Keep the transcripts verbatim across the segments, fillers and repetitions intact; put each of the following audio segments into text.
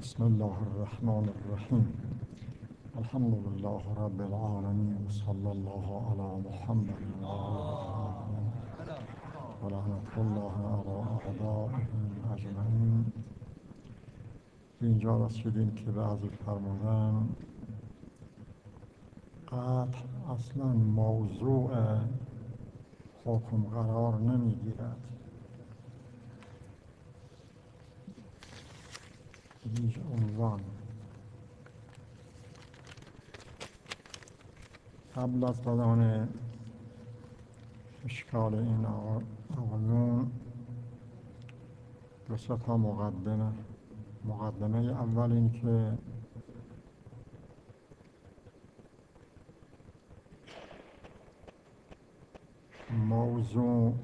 بسم الله الرحمن الرحیم. الحمد لله رب العالمین، صلی الله علی محمد و آله و لعنت الله علی اعدائهم اجمعین. اینجا رسیدیم که بعضی فرمودن قطع اصلا موضوع حکم قرار نمیگیرد، هیچ عنوان. قبل از بیان اشکال این آقایون دو سه تا مقدمه مقدمه اول این که موضوع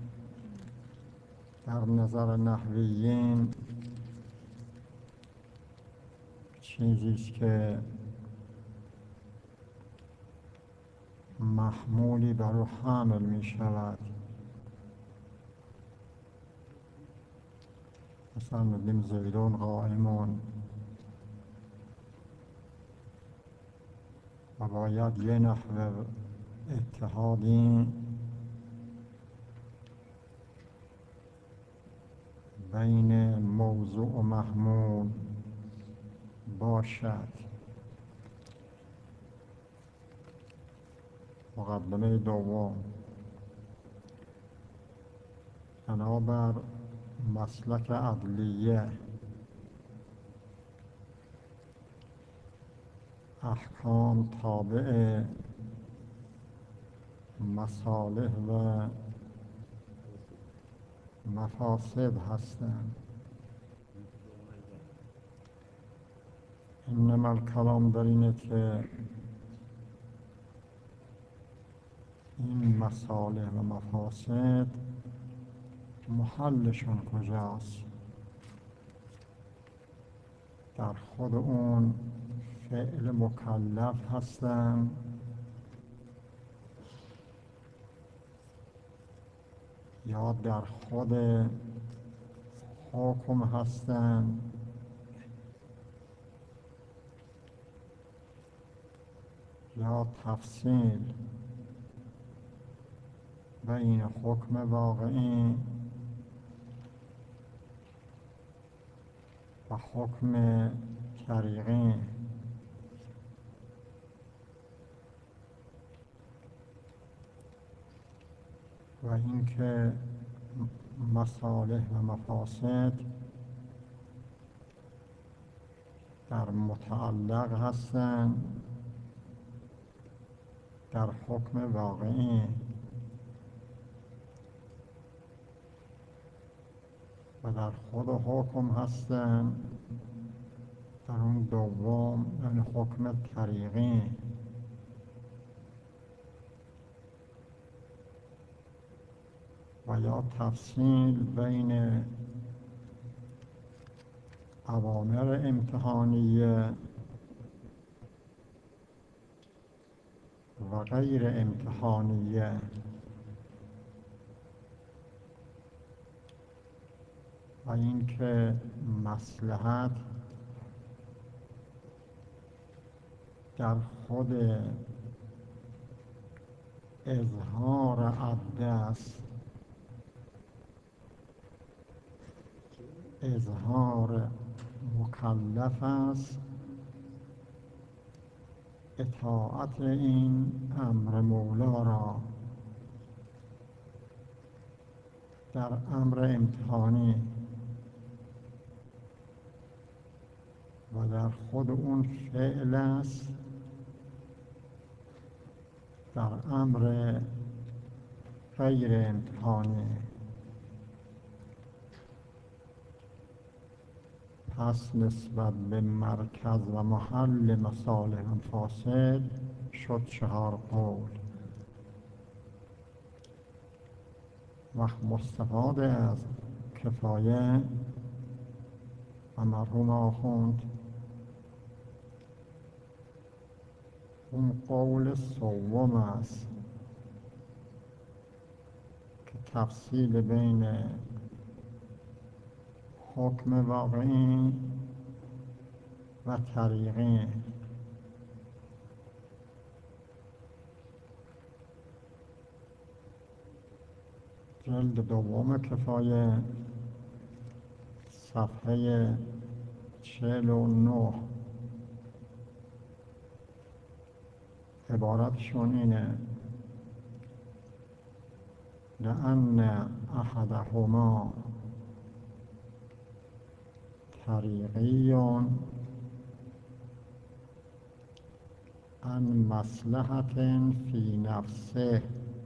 در نظر نحویین چیزی است که محمولی بر او حامل می شود. مثلا میگیم زیدون قائمون و باید یه نحو اتحادی بین موضوع و محمول باشد. مقدمه دوم، بنابر مسلک عدلیه احکام تابع مصالح و مفاسد هستند. انما الکلام در اینه که این مصالح و مفاسد محلشون کجاست؟ در خود اون فعل مکلف هستن یا در خود حکم هستن یا تفصیل بین حکم واقعی و حکم طریقی. و اینکه مصالح و مفاسد در متعلق هستند در حکم واقعی و در خود حکم هستند در اون دوم، یعنی حکم طریقی. و یا تفصیل بین اوامر امتحانیه و غیر امتحانیه. و اینکه مصلحت در خود اظهار عبد است، اظهار مکلف است، اطاعت این امر مولا را در امر امتحانی و در خود اون فعل است در امر غیر امتحانی. پس نسبت به مرکز و محل مصالح و مفاسد شد چهار قول. وقت مستفاده از کفایه و مرحوم آخوند اون قول سوم است که تفصیل بین حکم واقعی و طریقی. جلد دوم کفایه، صفحه چهل و نه. عبارتشون اینه: لأن أحدهما طریقی عن مصلحة فی نفسه.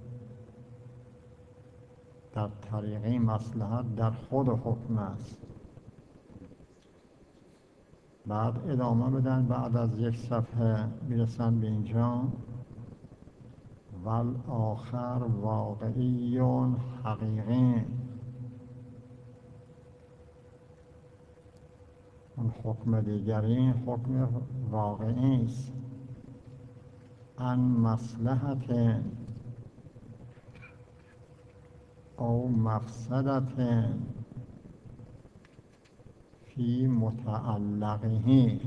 در طریقی مصلحت در خود حکم است. بعد ادامه بدن، بعد از یک صفحه میرسن به اینجا: والآخر واقعی حقیقی. اون حکم دیگری حکم واقعی است. عن مصلحت او مفسدت فی متعلقه.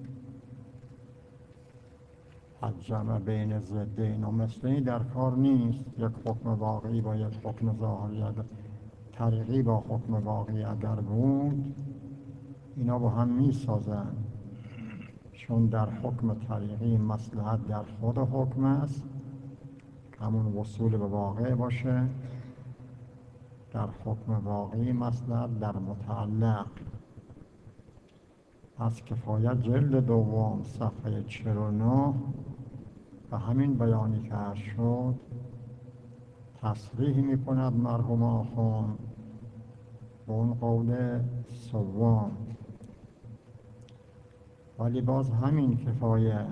جمع بین ضدین و مثلی در کار نیست. یک حکم واقعی با یک حکم ظاهری، اگر طریقی با حکم واقعی اگر بود، اینا با هم می سازن. چون در حکم طریقی مصلحت در خود حکم است، همون وصول به واقع باشه. در حکم واقعی مصلحت در متعلق. از کفایت جلد دوم صفحه چهل و نه و همین بیانی که عرض شد تصریح می کند مرحوم آخوند به اون قول سوم. ولی باز همین کفایه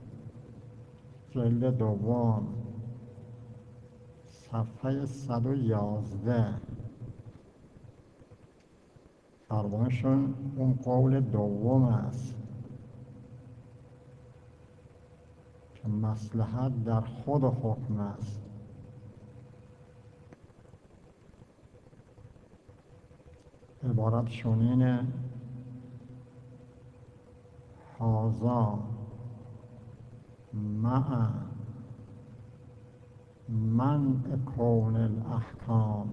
جلد دوم صفحه صد و یازده فرمایشون اون قول دوم است که مصلحت در خود حکم است. عبارتشون اینه: هذا مع منع کون الاحکام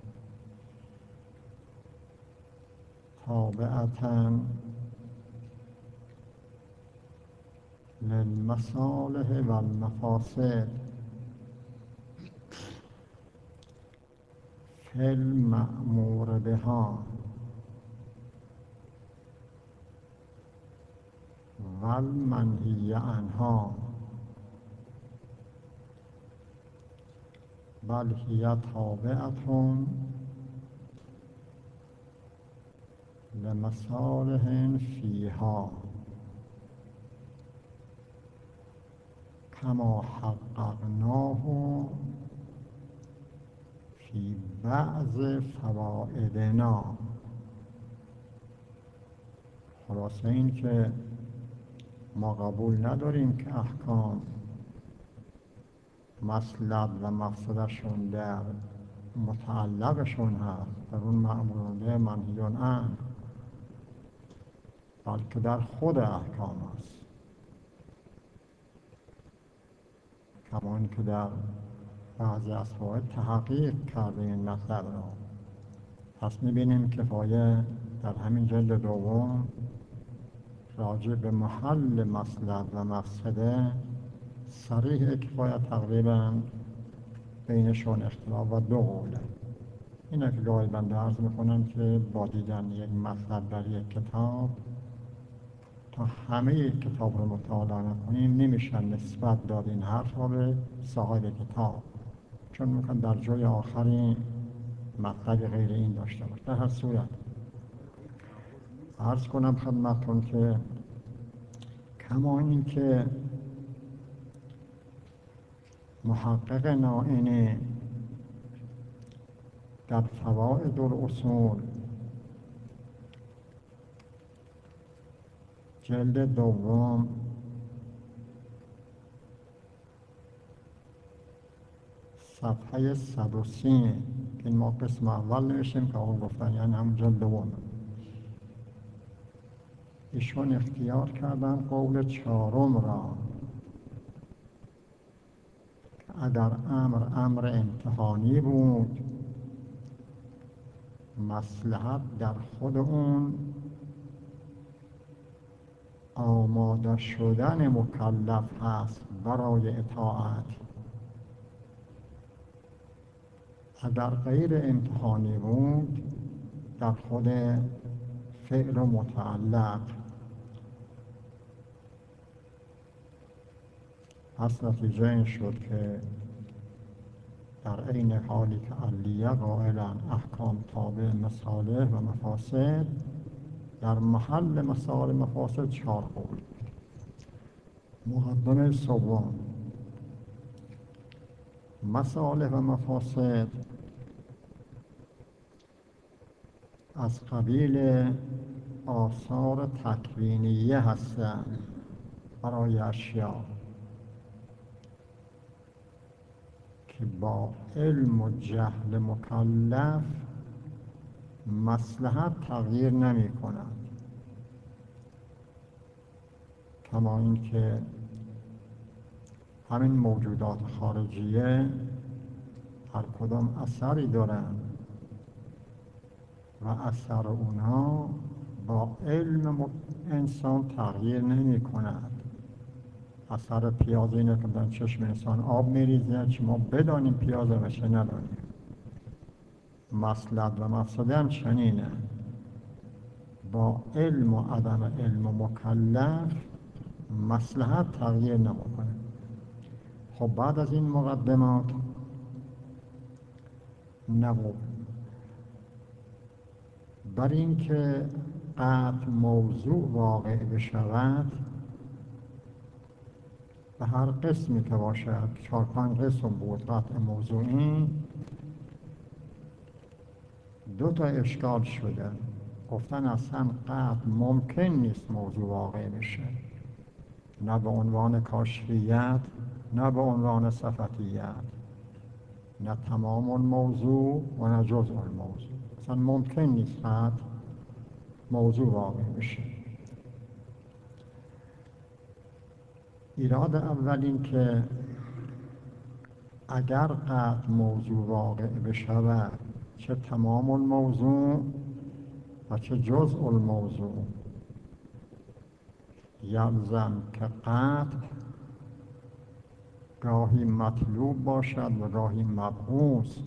تابعة للمصالح والمفاسد فی المأمور بها والمنهی عنها، بل هی تابعة لمصالح فیها کما حققناه فی بعض فوائدنا. خلاصه این که ما قبول نداریم که احکام مصلحت و مقصدشون در متعلقشون هست، در اون مأمورانه منهیون عنه، بلکه در خود احکام است. کمان که در بعضی از فوائد تحقیق کرده این مطلب را. پس می‌بینیم کفایه در همین جلد دوم راجع به محل مصلحت و مفسده صریح کفایه تقریباً بینشون اختلاف و دو قوله. اینه که گاهی بنده عرض میکنم که با دیدن یک مطلب در یک کتاب تا همه یک کتاب رو مطالعه نکنیم نمیشن نسبت داد این حرف را به صاحب کتاب، چون میکن در جای آخری مطلب غیر این داشته باشه. در هر صورت عرض کنم خدمتون که کما این که محقق نائینی در فوائد الاصول جلد دوم صفحه صد و سی که این ما قسم اول نوشتیم که آقا گفتن یعنی هم جلد دوم ایشون اختیار کردن قول چهارم را، اگر امر امر امتحانی بود مصلحت در خود اون آماده شدن مکلف هست برای اطاعت. اگر غیر امتحانی بود در خود فعل و متعلق. پس نتیجه این شد که در عین حالی که علیه قائلن احکام تابع مصالح و مفاسد، در محل مصالح مفاسد چهار قول. مقدمه سوم، مصالح و مفاسد از قبیل آثار تکوینیه هستند برای اشیاء که با علم و جهل مکلف مصلحت تغییر نمی کند. کما این که همین موجودات خارجیه هر کدام اثری دارند و اثر اونها با علم انسان تغییر نمی کند. اثر پیاز اینه که در چشم انسان آب میریزه، چه ما بدانیم پیازه و چه ندانیم. مصلحت و مفسده هم چنینه، با علم و عدم علم و مکلف مصلحت تغییر نمیکنه. خب بعد از این مقدمات نبود بر این که قطع موضوع واقع بشود به هر قسمی که باشد، چهار پنج قسم بود قطع موضوعی، دو تا اشکال شده. گفتن اصلا قطع ممکن نیست موضوع واقع بشه، نه به عنوان کاشفیت نه به عنوان صفتیت، نه تمام الموضوع و نه جزء الموضوع. اصلا ممکن نیست قطع موضوع واقع بشه. ایراد اول این که اگر قطع موضوع واقع بشود، چه تمام الموضوع و چه جزء الموضوع، یلزم که قطع گاهی مطلوب باشد و گاهی مبعوث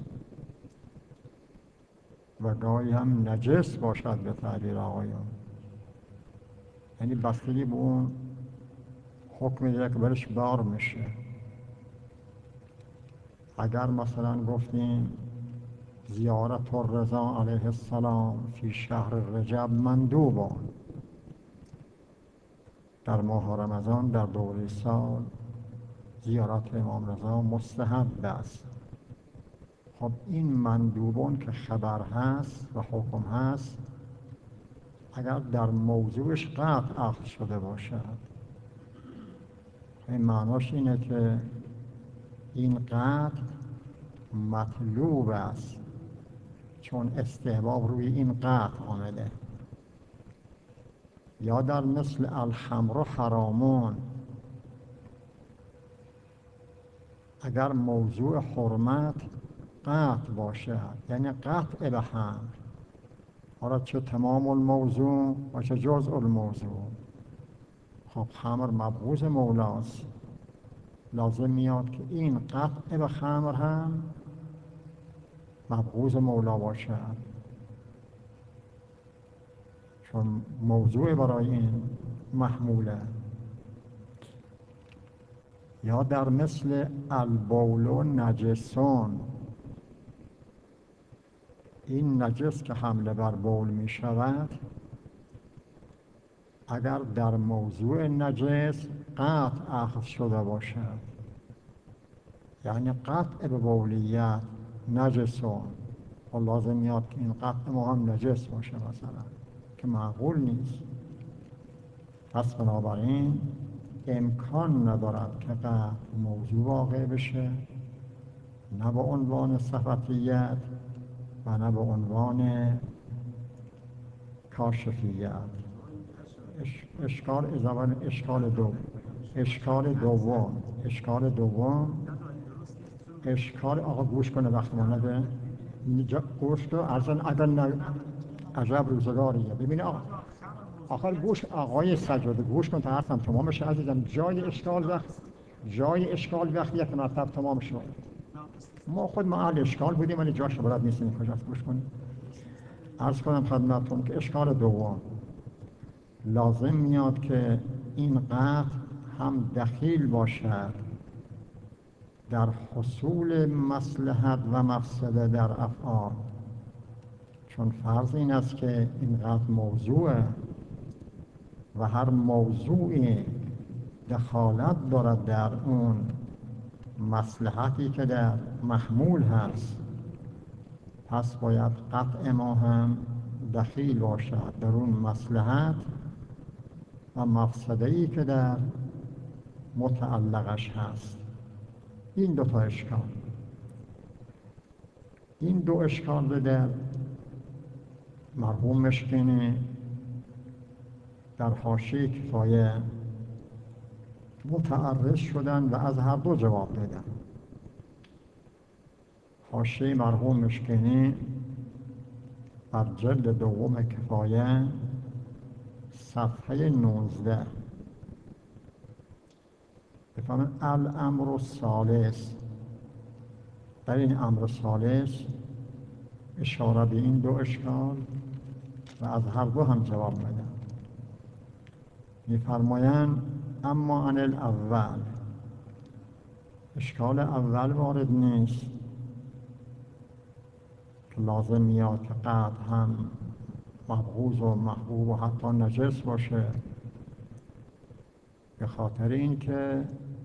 و گاهی هم نجس باشد به تعبیر آقایان. یعنی بستگی به اون حکم دیگه که برش بار میشه. اگر مثلا گفتیم زیارت الرضا علیه السلام فی شهر رجب مندوبان، در ماه رمضان در دوره سال زیارت امام رضا مستحب است. خب این مندوبان که خبر هست و حکم هست، اگر در موضوعش قطع اخذ شده باشد، این معناش اینه که این قطع مطلوب است، چون استحباب روی این قطع آمده. یا در مثل الخمر حرامون، اگر موضوع حرمت قطع باشد، یعنی قطع به خمر، حالا چه تمام الموضوع و چه جزء الموضوع. خب خمر مبغوض مولاست، لازم میاد که این قطع به خمر هم مبغوض مولا باشد، چون موضوع برای این محموله. یا در مثل البول و نجسون، این نجس که حمله بر بول می شود، اگر در موضوع نجس قطع اخذ شده باشد، یعنی قطع به بولیت نجسون، و لازم میاد که این قطع ما هم نجس باشه مثلا، که معقول نیست. پس بنابراین امکان ندارد که قطع موضوع واقع بشه، نه به عنوان صفتیت و نه به عنوان کاشفیت. اش... اشکال زبان اشکال دو اشکال دوم اشکال دوم اشکال آقا گوش کنه وقت ما نده گوش کنه ارزن اگر نه عجب روزگاریه. ببین آقا آخر گوش آقای سجاده گوش کن تا حرفم تمام بشه عزیزم. جای اشکال وقت جای اشکال وقتی یک مطلب تمام شد ما خود ما اهل اشکال بودیم ولی جاش بلد نیستیم کجاست. گوش کنیم. عرض کنم خدمتتون که اشکال دوم لازم میاد که این قطع هم دخیل باشد در حصول مصلحت و مفسده در افعال، چون فرض این است که این قطع موضوعه و هر موضوعی دخالت دارد در اون مصلحتی که در محمول هست، پس باید قطع ما هم دخیل باشد در اون مصلحت و مفسده‌ای که در متعلقش هست. این دو تا اشکال این دو اشکال در مرحوم مشکینی در حاشیه کفایه متعرض شدن و از هر دو جواب دادن. حاشیه مرحوم مشکینی بر جلد دوم کفایه صفحه نوزده بفرمایید الامر الثالث. در این امر ثالث اشاره به این دو اشکال و از هر دو هم جواب میدن. میفرمایند اما عن الاول، اشکال اول وارد نیست که لازم میاد که قطع هم مبغوض و محبوب و حتی نجس باشه، به خاطر اینکه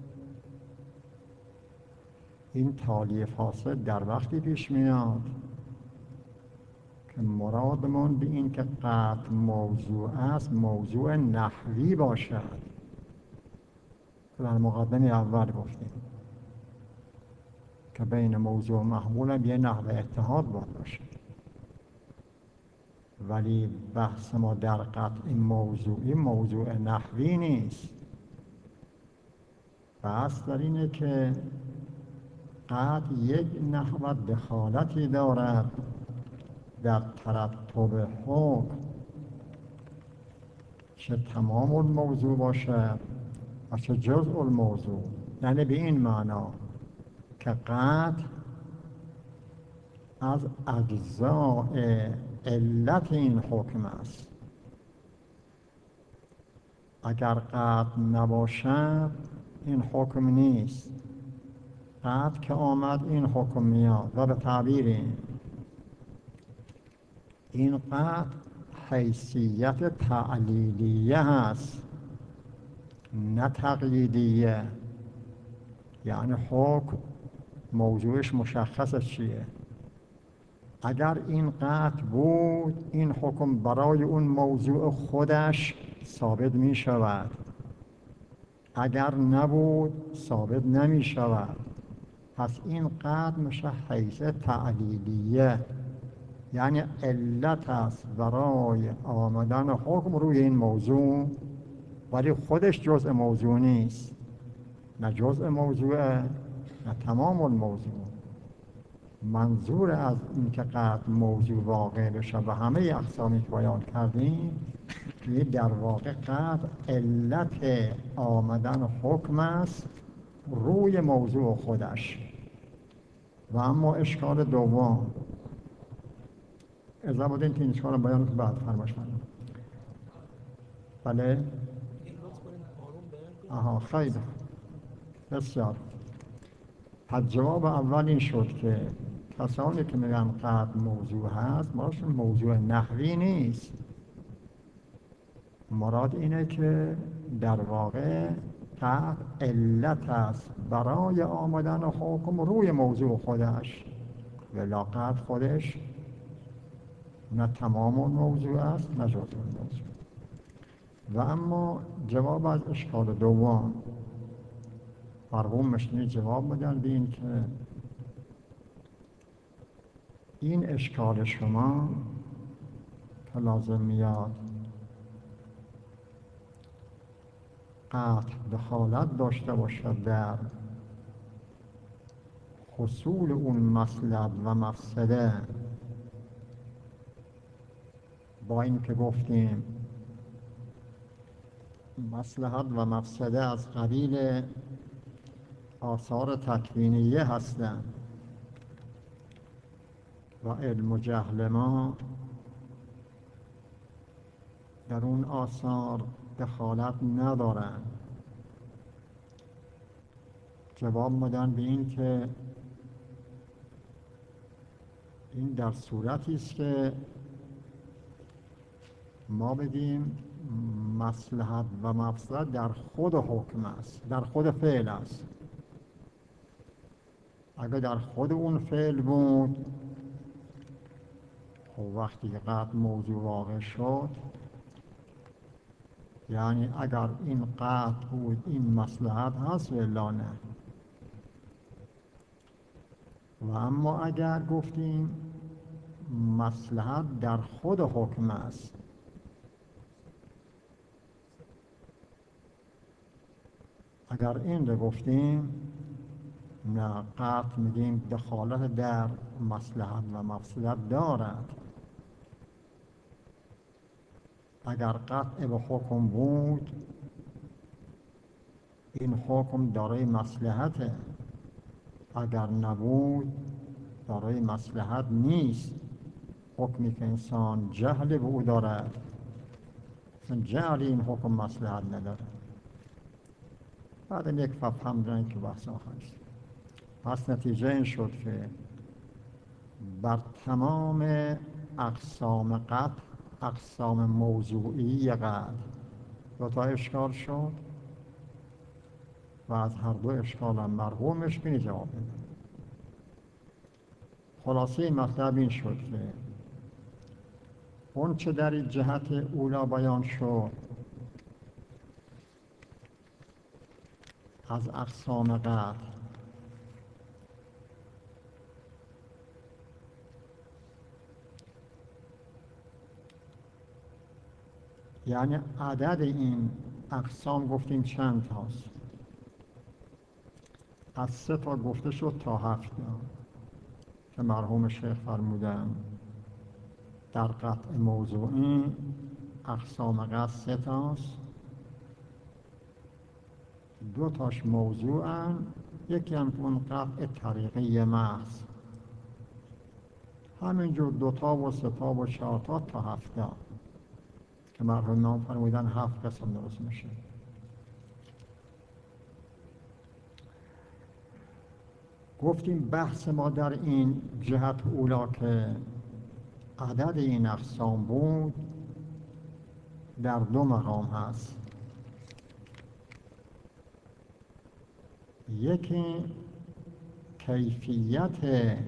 این تالی فاسد در وقتی پیش میاد که مرادمون به این که قطع موضوع است موضوع نحوی باشد. در مقدمه اول گفتیم که بین موضوع و محمول هم یه نحو اتحاد باید باشه، ولی بحث ما در قطع موضوعی موضوع نحوی نیست. بحث در اینه که قطع یک نحو دخالتی دارد در ترتب حکم، چه تمام الموضوع باشد و چه جزء الموضوع. یعنی به این معنا که قطع از اجزاء علت این حکم است. اگر قطع نباشد این حکم نیست. قطع که آمد این حکم میاد و به تعبیر این این قطع حیثیت تعلیلیه هست نه تقییدیه. یعنی حکم موضوعش مشخص چیه. اگر این قطع بود این حکم برای اون موضوع خودش ثابت می شود، اگر نبود ثابت نمی شود. پس این قطع میشه حیثیت تعلیلیه، یعنی علت است برای آمدن حکم روی این موضوع، ولی خودش جزء موضوع نیست. نه جزء موضوع نه تمام الموضوع. منظور از این که قطع موضوع واقع بشه و همه اقسامی که بیان کردیم که در واقع قطع علت آمدن حکم است روی موضوع خودش. و اما اشکال دوم اذا بودین که این اشکال بیان بعد فرمایش کنم. بله آها خیلی بسیار. پس جواب اول این شد که کسانی که میگن قطع موضوع هست مرادشون موضوع نحوی نیست. مراد اینه که در واقع قطع علت است برای آمدن حکم روی موضوع خودش، ولی قطع خودش نه تمام موضوع است نه جزء موضوع. و اما جواب از اشکال دوم مرحوم مشکینی جواب میدن به این که این اشکال شما که لازم میاد قطع دخالت داشته باشد در حصول اون مصلحت و مفسده، با این که گفتیم مصلحت و مفسده از قبیل آثار تکوینیه هستند و علم و جهل ما در اون آثار دخالت ندارند. جواب میدن به این که این در صورتی است که ما بگیم مصلحت و مفسد در خود حکم است، در خود فعل است. اگر در خود اون فعل بود، خب وقتی که قطع موضوع واقع شد، یعنی اگر این قطع بود این مصلحت هست و الا نه. و اما اگر گفتیم مصلحت در خود حکم است، اگر این رو گفتیم نه، قطع میگیم دخالت در مصلحت و مفسدت دارد. اگر قطع به حکم بود، این حکم دارای مصلحته، اگر نبود دارای مصلحت نیست. حکمی که انسان جهل به او دارد، اصلا جهل این حکم مصلحت نداره. بعد یک فهم دارن که بحث آخرش. پس نتیجه این شد که بر تمام اقسام قطع، اقسام موضوعی قطع دو تا اشکال شد و از هر دو اشکال هم مرحومش بینی جواب بده. خلاصه مطلب این شد که اون چه در جهت اولا بیان شد از اقسام قطع، یعنی عدد این اقسام گفتیم چند تاست؟ از سه تا گفته شد تا هفت تا که مرحوم شیخ فرمودن در قطع موضوعی اقسام قطع سه تاست. دو تاش موضوعن، یکی هم اون قطع طریقی محض. همینجور دو تا و سه تا و چهار تا تا هفت تا که مرحوم نام فرمودن هفت قسم درست میشه. گفتیم بحث ما در این جهت اولا که عدد این اقسام بود در دو مقام هست. یکی کیفیت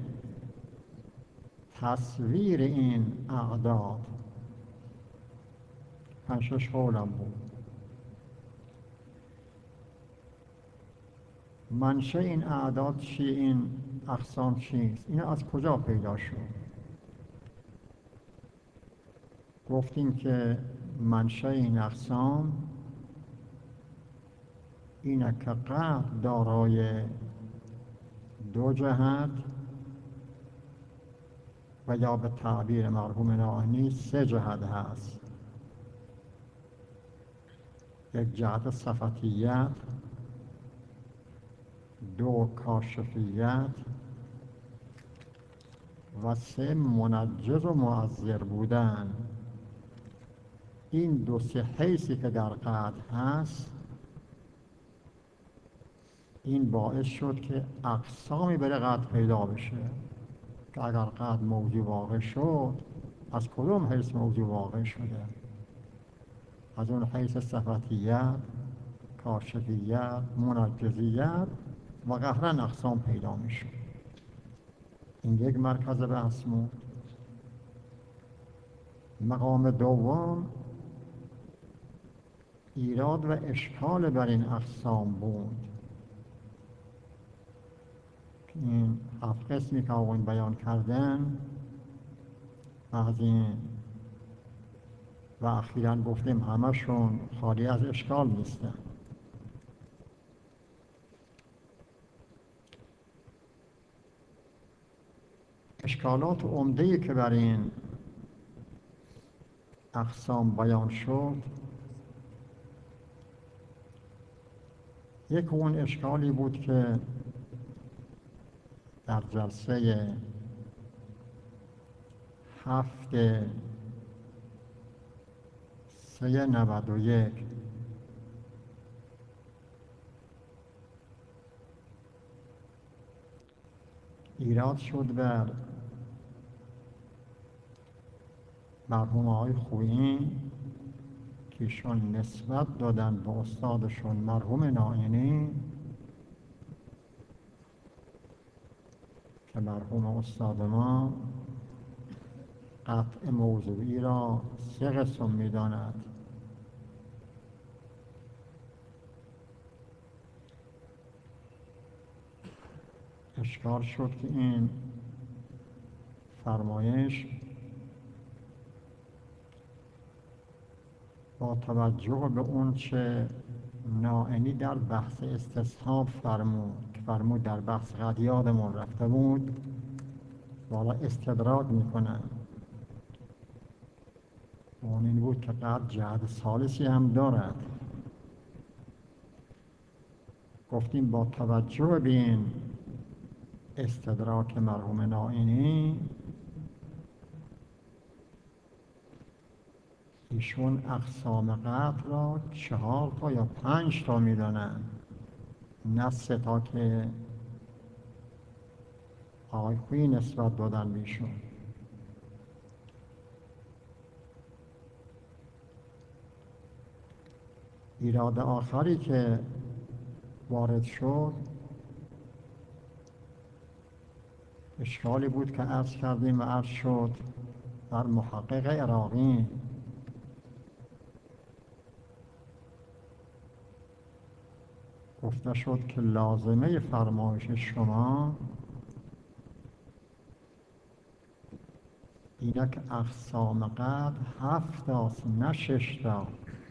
تصویر این اعداد، پنجش قولم بود. منشأ این اعداد چی، این اقسام چیست؟ این از کجا پیدا شد؟ گفتیم که منشأ این اقسام اینه که قطع دارای دو جهت و یا به تعبیر مرحوم ناهنی سه جهت هست. یک جهت صفتیت، دو کاشفیت و سه منجز و معذر بودن. این دو سه حیثی که در قطع هست، این باعث شد که اقسامی برای قطع پیدا بشه که اگر قطع موضوع واقع شد، از کدوم حیث موضوع واقع شده؟ از اون حیث صفتیت، کاشفیت، منجزیت و قهرن اقسام پیدا میشه. این یک مرکز بحث بود. مقام دوم ایراد و اشکال بر این اقسام بود. این هفت قسمی که آقایون بیان کردن از این و اخیراً گفتیم همشون خالی از اشکال نیستن. اشکالات عمده‌ای که بر این اقسام بیان شد، یک اون اشکالی بود که در جلسه هفت سه نود و یک ایراد شد بر مرحوم آقای خویی که ایشون نسبت دادن به استادشون مرحوم نائینی که مرحوم استاد ما قطع موضوعی را سه قسم می داند. اشکال شد که این فرمایش با توجه به اون چه نائینی در بحث استصحاب فرمود فرمود در بحث قد یادمون رفته بود، والا استدراک میکنن. اون این بود که قد جهت ثالثی هم دارد. گفتیم با توجه به این استدراک مرحوم نائینی، ایشون اقسام قطع را چهار تا یا پنج تا میدانن، نه سه تا که آقای خویی نسبت دادن بیشون. ایراد آخری که وارد شد اشکالی بود که عرض کردیم و عرض شد در محقق عراقی گفته شد که لازمه فرمایش شما اینه که اقسام قطع هفت تاست نه شش تا.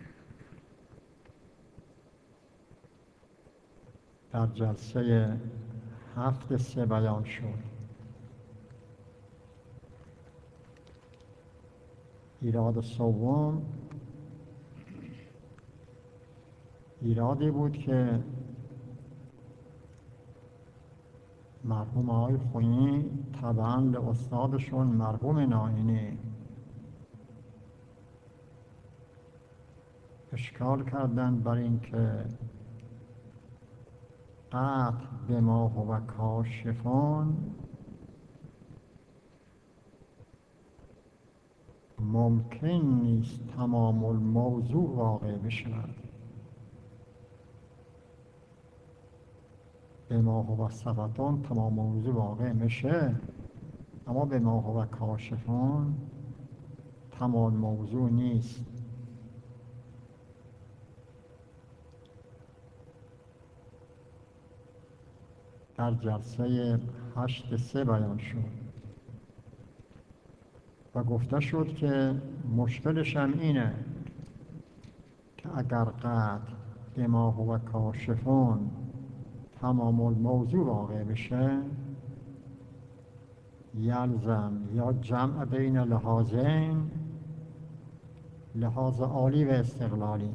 در جلسه هفت سه بیان شد. ایراد سوم ایرادی بود که مرحوم آقای خویی طبعاً به استادشون مرحوم نائینی اشکال کردن بر این که قطع به ما هو کاشفون ممکن نیست تمام الموضوع واقع بشود. به ما هو ثبتون تمام موضوع واقع میشه، اما به ما هو کاشفون تمام موضوع نیست. در جلسه هشت سه بیان شد و گفته شد که مشکلش هم اینه که اگر قطع به ما هو کاشفون تمام الموضوع واقع بشه، یلزم یا جمع بین لحاظین، لحاظ عالی و استقلالی،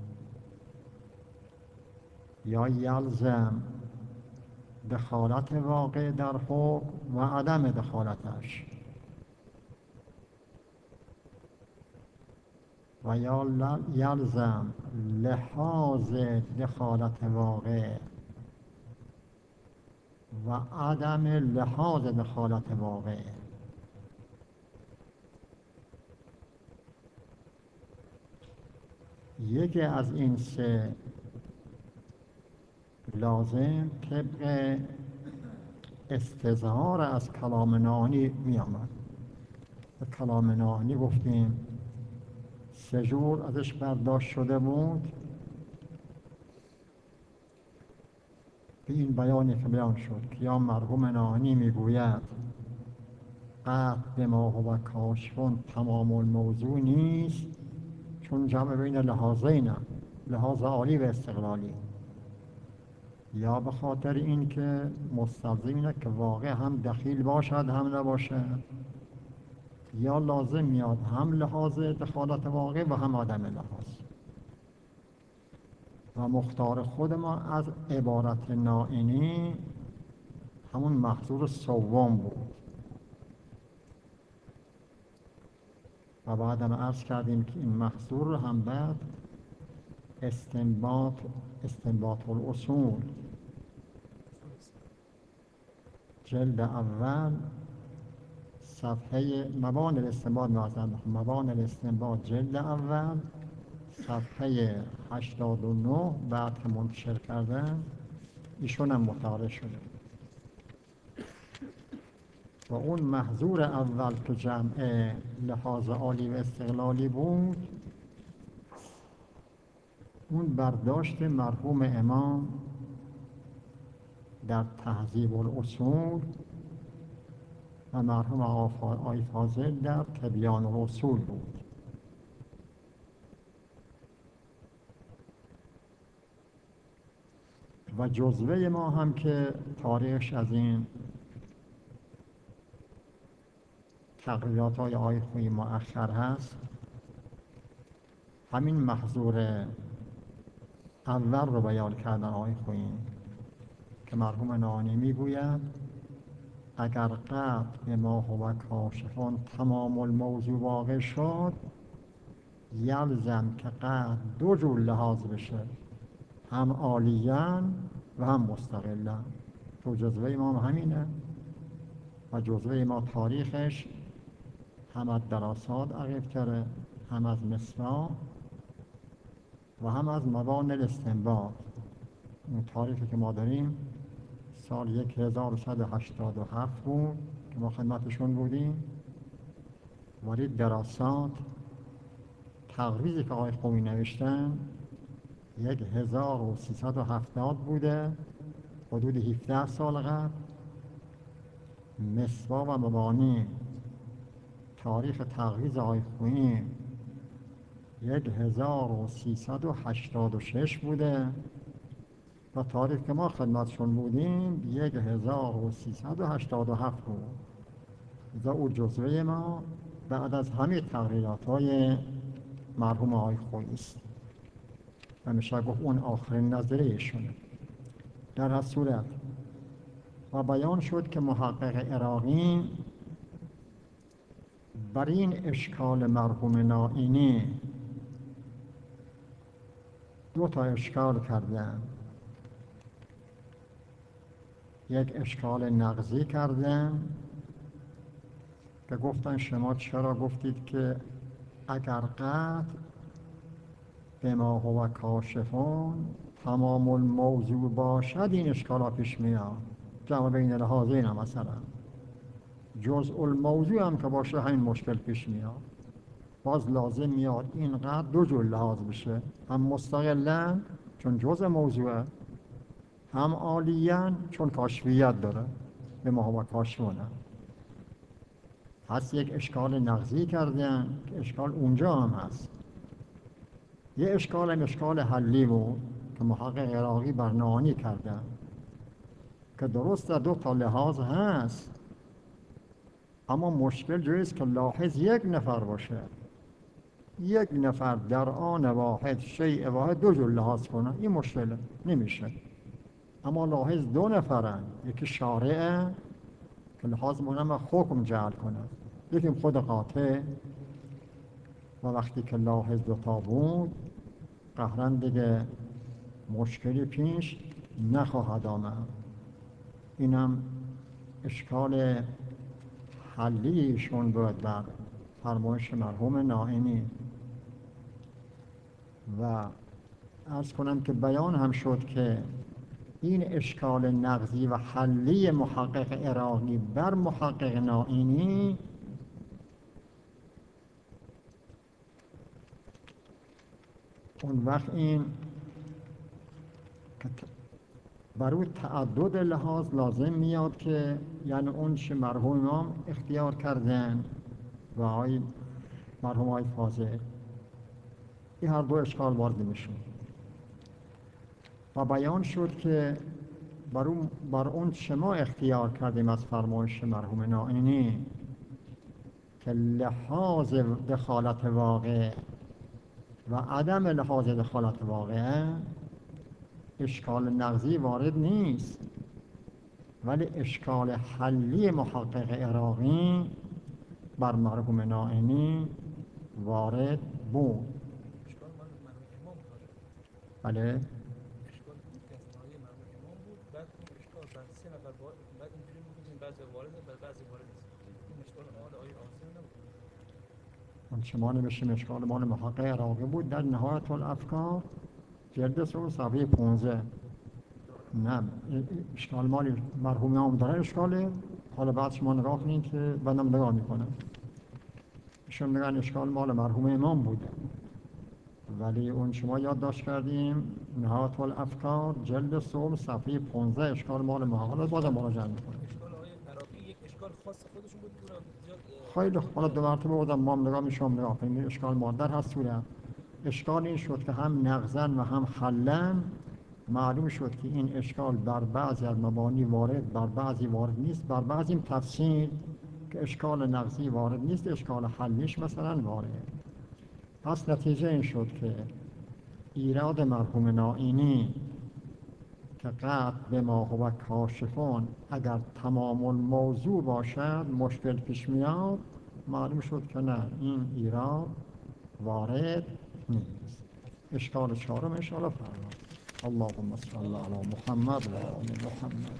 یا یلزم دخالت واقع در حکم و عدم دخالتش، و یا یلزم لحاظ دخالت واقع و عدم لحاظ دخالت واقع. یکی از این سه لازم طبق استظهار از کلام نائینی می آمد. و کلام نائینی گفتیم سه جور ازش برداشت شده بود. به این بیانی که بیان شد که یا مرحوم نائینی میگوید قطع به ما هو کاشفون تمام الموضوع نیست، چون جمع بین لحاظین، لحاظ عالی و استقلالی، یا به خاطر اینکه مستلزم اینه که واقع هم دخیل باشد هم نباشد، یا لازم میاد هم لحاظ دخالت واقع و هم عدم لحاظ. و مختار خود ما از عبارت نائینی همون محظور سوم بود. و بعد هم عرض کردیم که این محظور رو هم بعد استنباط استنباط الاصول جلد اول صفحه مبان الاستنباط معظم مبان الاستنباط جلد اول صفحه هشتاد و نه بعد که منتشر کردن ایشون هم مطالعه شده. و اون محظور اول که جمع لحاظ عالی و استقلالی بود، اون برداشت مرحوم امام در تهذیب الاصول و مرحوم آقای فاضل در تبیان الاصول بود. و جزوه ما هم که تاریخش از این تقریرات های آقای خویی مؤخر هست، همین محظور اول رو بیان کردن آقای خویی که مرحوم نانی میگوید اگر قطع به ما هو کاشفان تمام الموضوع واقع شد، یلزم که قطع دو جور لحاظ بشه، هم عالیاً و هم مستقلاً. تو جزوه ما همینه و جزوه ما تاریخش هم از دراسات عقیب‌تره، هم از مصباح و هم از مبان الاستنباط. اون تاریخی که ما داریم سال هزار و صد و هشتاد و هفت بود که ما خدمتشون بودیم، ولی دراسات تقریزی که آقای خویی نوشتن هزار و سیصد و هفتاد بوده، حدود هفده سال قبل. مصباح و مبانی تاریخ تقریز آقای خویی هزار و سیصد و هشتاد و شش بوده و تاریخ که ما خدمتشون بودیم هزار و سیصد و هشتاد و هفت بود. و او جزوه ما بعد از همه تقریرات های مرحوم آقای خویی است و میشه گفت اون آخرین نظریه شونه. در هر صورت و بیان شد که محقق عراقی بر این اشکال مرحوم نائینی دو تا اشکال کردن. یک اشکال نقضی کردن که گفتن شما چرا گفتید که اگر قطع به ما هو کاشفون تمام الموضوع باشد این اشکالا پیش میاد. جمع بین لحاظین هم مثلا جزء الموضوع هم که باشه همین مشکل پیش میاد. باز لازم میاد اینقدر دو جور لحاظ بشه، هم مستقلاً چون جزء موضوعه، هم عالیاً چون کاشفیت داره به ما هو کاشفونه. هست یک اشکال نقضی کردن که اشکال اونجا هم هست. یه اشکال هم اشکال حلی بود که محقق عراقی بر نانی کردن که درست در دو تا لحاظ هست، اما مشکل جاییست که لاحظ یک نفر باشه، یک نفر در آن واحد شیء واحد دو جور لحاظ کنه، این مشکل نمیشه. اما لاحظ دو نفرن، یکی شارعه که لحاظ مونم حکم جعل کنه، یکی خود قاطع. و وقتی که لاحظ دوتا بود قهرن دیگه مشکلی پیش نخواهد آمد. اینم اشکال حلیشون بود بر فرمایش مرحوم نائینی. و عرض کنم که بیان هم شد که این اشکال نقضی و حلی محقق عراقی بر محقق نائینی اون وقت این برای تعدد لحاظ لازم میاد که یعنی اون چه مرحوم امام اختیار کردن و آقای مرحوم آقای فاضل، این هر دو اشکال وارد میشون. و بیان شد که بر اون, بر اون چه ما اختیار کردیم از فرمایش مرحوم نائینی که لحاظ دخالت واقع و عدم لحاظ دخالت واقع اشکال نقضی وارد نیست، ولی اشکال حلی محقق عراقی بر مرحوم نائینی وارد بود. اشکال مال مرحوم امام بود. بله اشکال که از ناحیه مرحوم امام بود. بعد اون اشکال بعد سه نفر وارد، بعد اینجوری میگفتیم بعضی وارده بعد بعضی وارد نیست. این اشکال مال آیه آسان نبود. اون چه ما نوشتیم اشکال مال محقق عراقی بود در نهایت الافکار جلد سه صفحه پانزده. نه اشکال مال مرحوم امام داره اشکاله. حالا بعد شما نگاه کنید که بعدم نگاه میکنم. ایشون میگن اشکال مال مرحوم امام بود، ولی اون شما یادداشت کردیم نهایت الافکار جلد سه صفحه پانزده اشکال مال محقق بازم مراجعه میکنه. اشکال آیه عراقی یک اشکال خاص خودشون بود، اون زیاد خیلی خوب. حالا دو مرتبه بودم ما هم نگاه میشم نگاه کنیم اشکال مادر هست صورت. اشکال این شد که هم نقضن و هم خلن معلوم شد که این اشکال بر بعضی از مبانی وارد بر بعضی وارد نیست، بر بعضی تفصیل که اشکال نقضی وارد نیست اشکال حلیش مثلا وارد. پس نتیجه این شد که ایراد مرحوم نائینی که قطع به ما هو کاشفون اگر تمام الموضوع باشد مشکل پیش میاد، معلوم شد که نه این ایراد وارد نیست. اشکال چهارم ان شاء الله فرمان. اللهم صل علی محمد و آل محمد.